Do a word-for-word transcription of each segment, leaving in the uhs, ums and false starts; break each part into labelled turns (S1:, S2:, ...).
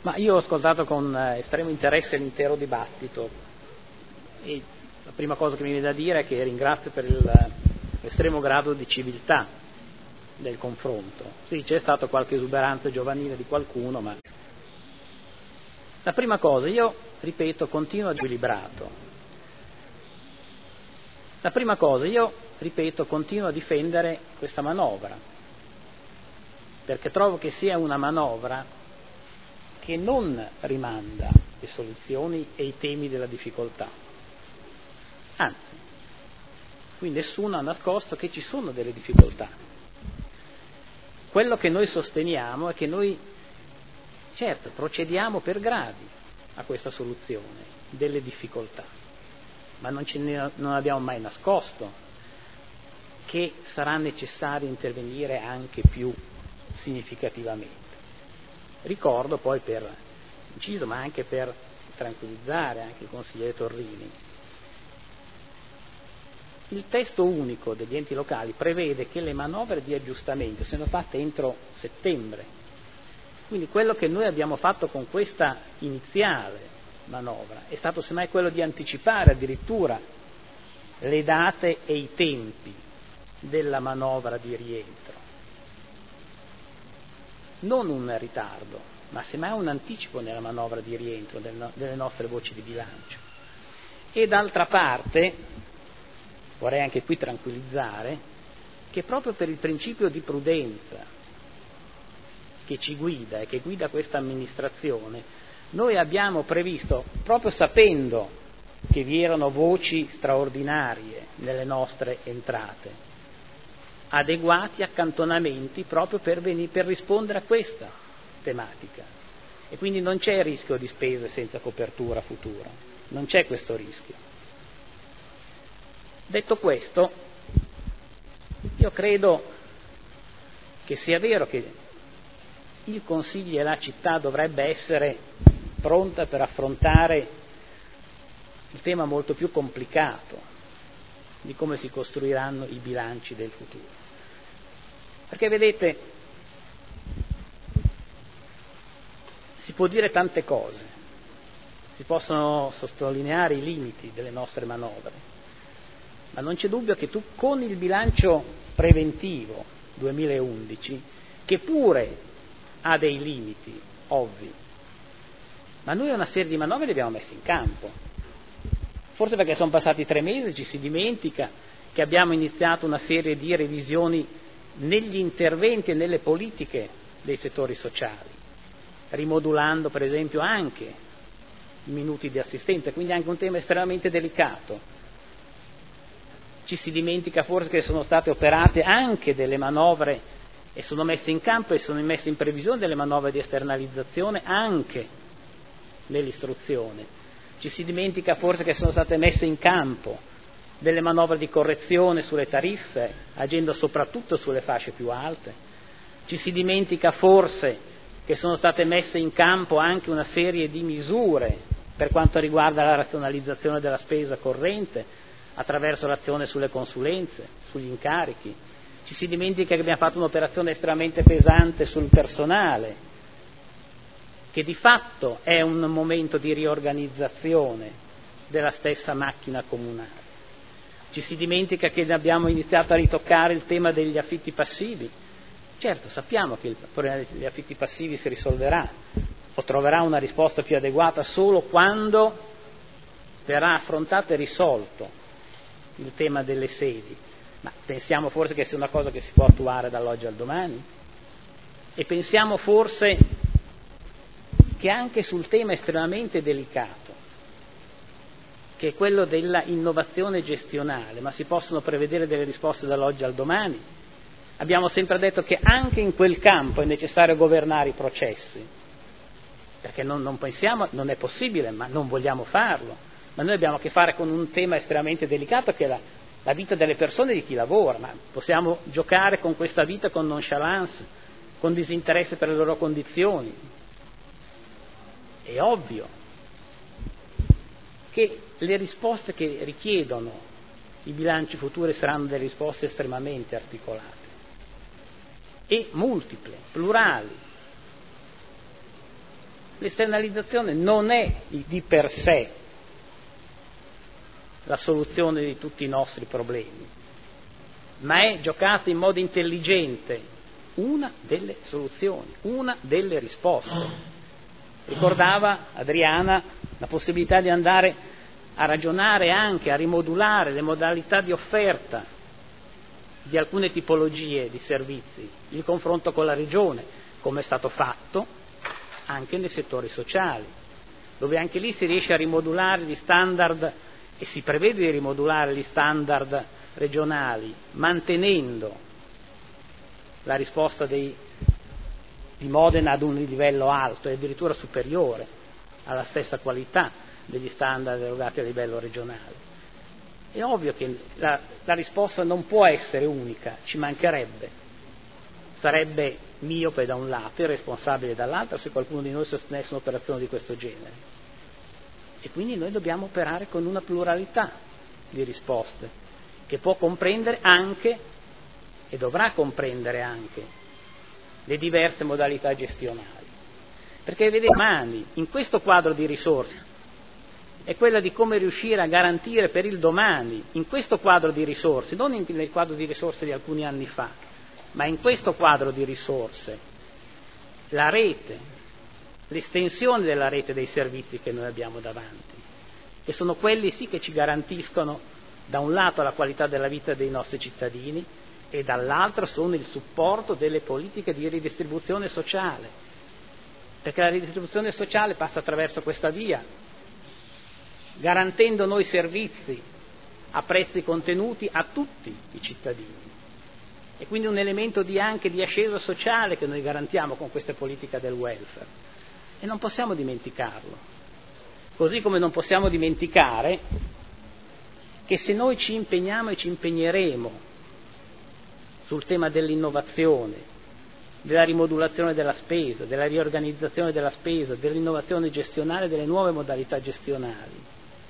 S1: Ma io ho ascoltato con estremo interesse l'intero dibattito e la prima cosa che mi viene da dire è che ringrazio per il, l'estremo grado di civiltà del confronto. Sì, c'è stato qualche esuberanza giovanile di qualcuno, ma la prima cosa, io ripeto, continuo equilibrato. La prima cosa, io ripeto, continuo a difendere questa manovra, perché trovo che sia una manovra che non rimanda le soluzioni e i temi della difficoltà. Anzi, qui nessuno ha nascosto che ci sono delle difficoltà. Quello che noi sosteniamo è che noi, certo, procediamo per gradi a questa soluzione delle difficoltà, ma non, ce ne, non abbiamo mai nascosto che sarà necessario intervenire anche più significativamente. Ricordo poi per inciso, ma anche per tranquillizzare anche il consigliere Torrini, il testo unico degli enti locali prevede che le manovre di aggiustamento siano fatte entro settembre. Quindi quello che noi abbiamo fatto con questa iniziale manovra è stato semmai quello di anticipare addirittura le date e i tempi della manovra di rientro. Non un ritardo, ma semmai un anticipo nella manovra di rientro del, delle nostre voci di bilancio. E d'altra parte, vorrei anche qui tranquillizzare, che proprio per il principio di prudenza che ci guida e che guida questa amministrazione, noi abbiamo previsto, proprio sapendo che vi erano voci straordinarie nelle nostre entrate, adeguati accantonamenti proprio per, venire, per rispondere a questa tematica. E quindi non c'è rischio di spese senza copertura futura, non c'è questo rischio. Detto questo, io credo che sia vero che il Consiglio e la città dovrebbe essere pronta per affrontare il tema molto più complicato di come si costruiranno i bilanci del futuro. Perché vedete, si può dire tante cose, si possono sottolineare i limiti delle nostre manovre, ma non c'è dubbio che tu con il bilancio preventivo duemilaundici, che pure ha dei limiti ovvi, ma noi una serie di manovre le abbiamo messe in campo. Forse perché sono passati tre mesi ci si dimentica che abbiamo iniziato una serie di revisioni negli interventi e nelle politiche dei settori sociali, rimodulando per esempio anche i minuti di assistenza, quindi anche un tema estremamente delicato. Ci si dimentica forse che sono state operate anche delle manovre e sono messe in campo e sono messe in previsione delle manovre di esternalizzazione anche nell'istruzione. Ci si dimentica forse che sono state messe in campo delle manovre di correzione sulle tariffe, agendo soprattutto sulle fasce più alte. Ci si dimentica forse che sono state messe in campo anche una serie di misure per quanto riguarda la razionalizzazione della spesa corrente attraverso l'azione sulle consulenze, sugli incarichi. Ci si dimentica che abbiamo fatto un'operazione estremamente pesante sul personale, che di fatto è un momento di riorganizzazione della stessa macchina comunale. Ci si dimentica che abbiamo iniziato a ritoccare il tema degli affitti passivi. Certo, sappiamo che il problema degli affitti passivi si risolverà o troverà una risposta più adeguata solo quando verrà affrontato e risolto il tema delle sedi. Ma pensiamo forse che sia una cosa che si può attuare dall'oggi al domani? E pensiamo forse che anche sul tema estremamente delicato, che è quello della innovazione gestionale, ma si possono prevedere delle risposte dall'oggi al domani. Abbiamo sempre detto che anche in quel campo è necessario governare i processi, perché non, non pensiamo, non è possibile, ma non vogliamo farlo. Ma noi abbiamo a che fare con un tema estremamente delicato che è la, la vita delle persone e di chi lavora, ma possiamo giocare con questa vita con nonchalance, con disinteresse per le loro condizioni. È ovvio che le risposte che richiedono i bilanci futuri saranno delle risposte estremamente articolate e multiple, plurali. L'esternalizzazione non è di per sé la soluzione di tutti i nostri problemi, ma è, giocata in modo intelligente, una delle soluzioni, una delle risposte. Ricordava Adriana la possibilità di andare a ragionare anche, a rimodulare le modalità di offerta di alcune tipologie di servizi, il confronto con la regione, come è stato fatto anche nei settori sociali, dove anche lì si riesce a rimodulare gli standard e si prevede di rimodulare gli standard regionali, mantenendo la risposta dei, di Modena ad un livello alto e addirittura superiore alla stessa qualità degli standard erogati a livello regionale. È ovvio che la, la risposta non può essere unica, ci mancherebbe. Sarebbe miope da un lato e responsabile dall'altro se qualcuno di noi sostenesse un'operazione di questo genere. E quindi noi dobbiamo operare con una pluralità di risposte che può comprendere anche e dovrà comprendere anche le diverse modalità gestionali. Perché vedete, domani, in questo quadro di risorse, è quella di come riuscire a garantire per il domani, in questo quadro di risorse, non in, nel quadro di risorse di alcuni anni fa, ma in questo quadro di risorse, la rete, l'estensione della rete dei servizi che noi abbiamo davanti, che sono quelli sì che ci garantiscono da un lato la qualità della vita dei nostri cittadini e dall'altro sono il supporto delle politiche di ridistribuzione sociale, perché la ridistribuzione sociale passa attraverso questa via, garantendo noi servizi a prezzi contenuti a tutti i cittadini. E quindi un elemento di anche di ascesa sociale che noi garantiamo con queste politiche del welfare. E non possiamo dimenticarlo. Così come non possiamo dimenticare che se noi ci impegniamo e ci impegneremo sul tema dell'innovazione, della rimodulazione della spesa, della riorganizzazione della spesa, dell'innovazione gestionale, delle nuove modalità gestionali,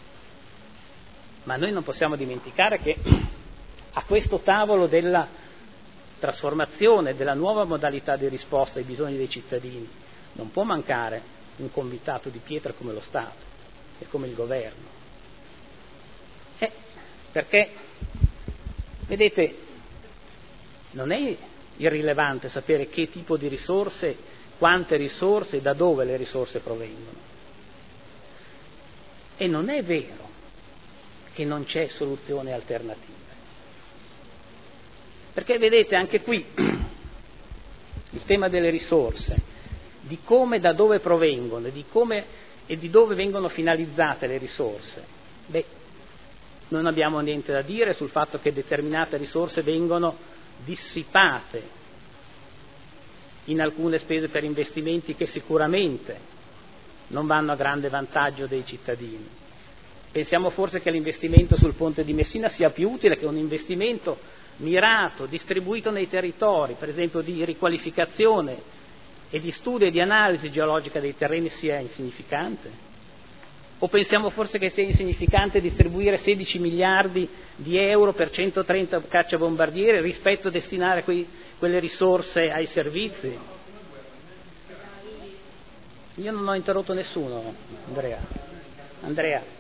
S1: ma noi non possiamo dimenticare che a questo tavolo della trasformazione, della nuova modalità di risposta ai bisogni dei cittadini non può mancare un convitato di pietra come lo Stato e come il governo. Eh, perché, vedete, non è irrilevante sapere che tipo di risorse, quante risorse e da dove le risorse provengono. E non è vero che non c'è soluzione alternativa. Perché vedete anche qui il tema delle risorse, di come e da dove provengono, di come e di dove vengono finalizzate le risorse. Beh, non abbiamo niente da dire sul fatto che determinate risorse vengono dissipate in alcune spese per investimenti che sicuramente non vanno a grande vantaggio dei cittadini. Pensiamo forse che l'investimento sul ponte di Messina sia più utile che un investimento mirato, distribuito nei territori, per esempio di riqualificazione e di studio e di analisi geologica dei terreni, sia insignificante? O pensiamo forse che sia insignificante distribuire sedici miliardi di euro per centotrenta cacciabombardieri rispetto a destinare quei, quelle risorse ai servizi? Io non ho interrotto nessuno, Andrea. Andrea.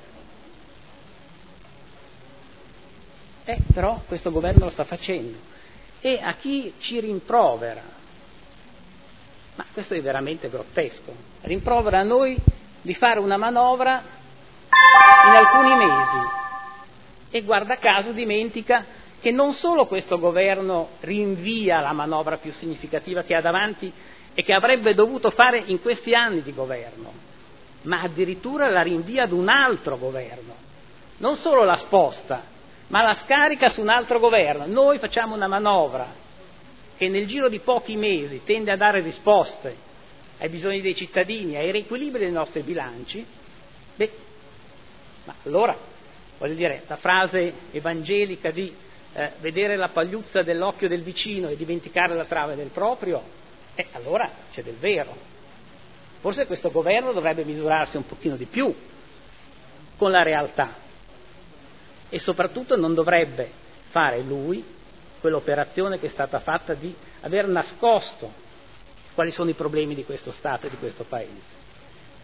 S1: Eh, però questo governo lo sta facendo. E a chi ci rimprovera, ma questo è veramente grottesco, rimprovera a noi di fare una manovra in alcuni mesi e guarda caso dimentica che non solo questo governo rinvia la manovra più significativa che ha davanti e che avrebbe dovuto fare in questi anni di governo, ma addirittura la rinvia ad un altro governo, non solo la sposta, ma la scarica su un altro governo. Noi facciamo una manovra che nel giro di pochi mesi tende a dare risposte ai bisogni dei cittadini, ai riequilibri dei nostri bilanci. Beh, ma allora, voglio dire, la frase evangelica di eh, vedere la pagliuzza dell'occhio del vicino e dimenticare la trave del proprio, eh, allora c'è del vero. Forse questo governo dovrebbe misurarsi un pochino di più con la realtà. E soprattutto non dovrebbe fare lui quell'operazione che è stata fatta di aver nascosto quali sono i problemi di questo Stato e di questo Paese.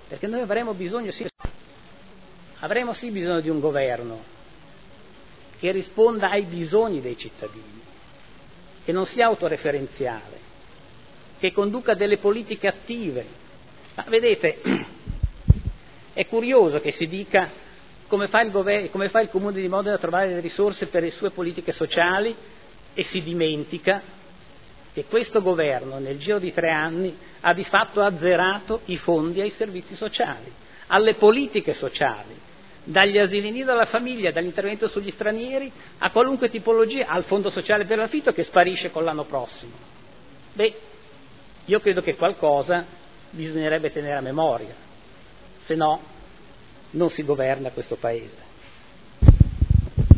S1: perché noi avremo bisogno, sì, avremo sì bisogno di un governo che risponda ai bisogni dei cittadini, che non sia autoreferenziale, che conduca delle politiche attive. Ma vedete, è curioso che si dica come fa il governo, come fa il Comune di Modena a trovare le risorse per le sue politiche sociali, e si dimentica che questo governo nel giro di tre anni ha di fatto azzerato i fondi ai servizi sociali, alle politiche sociali, dagli asili nido alla famiglia, dall'intervento sugli stranieri a qualunque tipologia, al fondo sociale per l'affitto che sparisce con l'anno prossimo. Beh, io credo che qualcosa bisognerebbe tenere a memoria, se no non si governa questo Paese.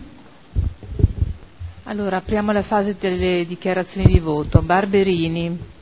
S2: Allora, apriamo la fase delle dichiarazioni di voto. Barberini.